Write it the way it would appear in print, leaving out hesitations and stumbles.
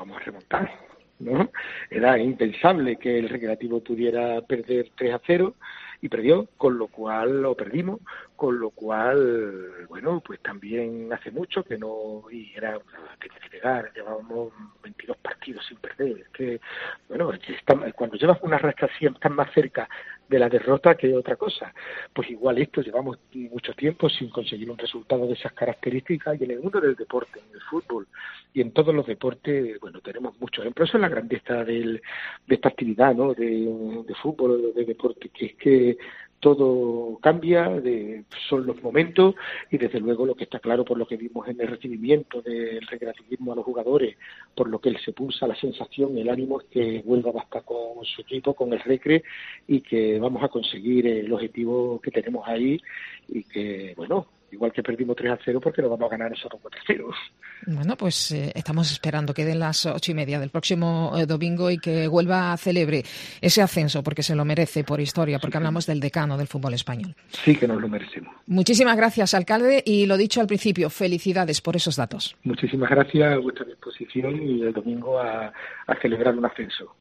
vamos a remontar, ¿no? Era impensable que el Recreativo pudiera perder 3-0 y perdió, con lo cual lo perdimos, con lo cual, bueno, pues también hace mucho que no, y era, tenía que llegar, llevábamos 22 partidos sin perder, es que, bueno, es que cuando llevas una racha así estás más cerca de la derrota que otra cosa, pues igual esto, llevamos mucho tiempo sin conseguir un resultado de esas características, y en el mundo del deporte, en el fútbol y en todos los deportes, bueno, tenemos muchos ejemplos. Eso es la grandeza de esta actividad, ¿no?, de fútbol, de deporte, que es que todo cambia, son los momentos, y desde luego lo que está claro por lo que vimos en el recibimiento del recreativismo a los jugadores, por lo que él se pulsa, la sensación, el ánimo es que vuelva a bastar con su equipo, con el Recre, y que vamos a conseguir el objetivo que tenemos ahí, y que, bueno, igual que perdimos 3-0, porque lo vamos a ganar nosotros 4-0. Bueno, pues estamos esperando que den las 8:30 del próximo domingo y que Huelva celebre ese ascenso, porque se lo merece por historia, porque hablamos del decano del fútbol español. Sí que nos lo merecemos. Muchísimas gracias, alcalde, y lo dicho al principio, felicidades por esos datos. Muchísimas gracias, a vuestra disposición, y el domingo a celebrar un ascenso.